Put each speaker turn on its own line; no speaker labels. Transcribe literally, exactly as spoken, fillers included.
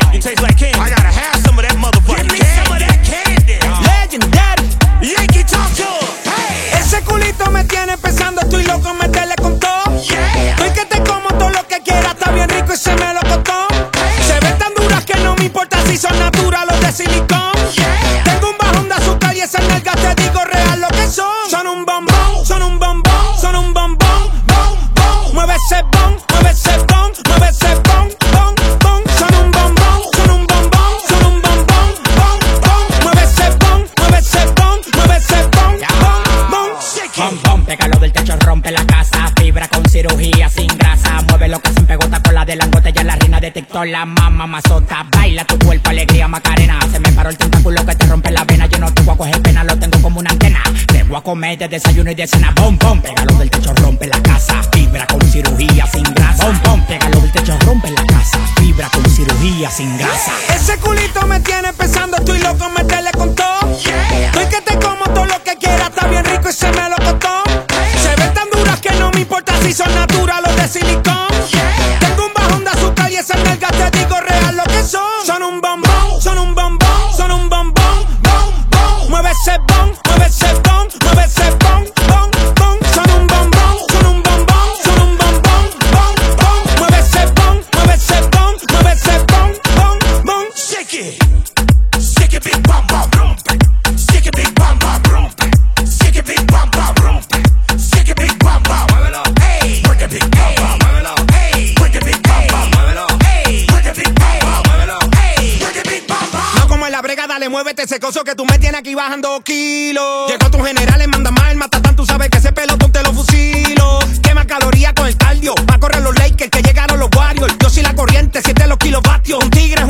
You taste like candy. I gotta have some of that motherfucking candy. Give me some of that candy. Legendary. Yankee talk to her. Hey.
Ese culito me tiene pensando, estoy loco, meterle con todo.
Yeah.
Estoy que te como todo lo que quiera, está bien rico y se me lo costó. Hey. Se ven tan duras que no me importa si son naturales o de silicón.
Yeah.
Tengo un bajón de azúcar y esas nalgas te digo real lo que son. Son un bombón, son un bombón, son un bombón, bom, bom. Mueve ese bon, mueve ese bon, mueve ese bon, bon, bon. Son un bombón, son un bombón, son un bombón, bom, bom. Mueve ese bon, mueve ese bon, mueve ese bon, bom, bom.
Bom, bom, pégalo del techo, rompe la casa. Fibra con cirugía, sin grasa. Mueve lo que se empegota con la de langote. Ya la reina de TikTok, la mamá mazota. Baila tu cuerpo, alegría, Macarena. Se me paró el tentáculo que te rompe la vena. Yo no te voy a coger pena, lo tengo como una antena. Te voy a comer de desayuno y de cena. Bom, bom, pégalo del techo, rompe la casa. Fibra con cirugía, sin grasa. Bom, bom, pégalo del techo, rompe la casa. Fibra con cirugía, sin grasa.
Ese culito me tiene pensando, estoy loco, meterle con todo.
Yeah.
Estoy que te como todo lo que quiera, está bien rico y se me lo costó. Se ven tan duras que no me importa si son naturales o de silicón.
Yeah.
Tengo un bajón de azúcar y esas nalgas te digo real lo que son. Son un bombón, son un bombón, son un bombón, bom, bom. Mueve ese bon, mueve ese bon, mueve ese bon, bom, bom. Son un bombón, son un bombón, son un bombón, bom, bom. Mueve ese bon, mueve ese bon, mueve ese bon, bom, bom.
Shake it. Shake it, big bum bum rump. Shake it, big bum bum rump. Shake it, big bum bum rump. Shake it, big bum bum. Muévelo. Hey. Work it, big bum bum. Muévelo. Hey. Work it, big bum bum. Muévelo. Hey. Work it, big bum bum. Muévelo. Hey. Work it, big bum bum.
No como en la brega, dale, muévete ese coso que tú me tienes aquí bajando kilos. Llegó tu general, manda más el matatán, tú sabes que ese pelotón te lo fusilo. Quema calorías con el cardio, va a correr los Lakers que llegaron los Warriors. Yo soy la corriente, siete los kilovatios. Un tigre es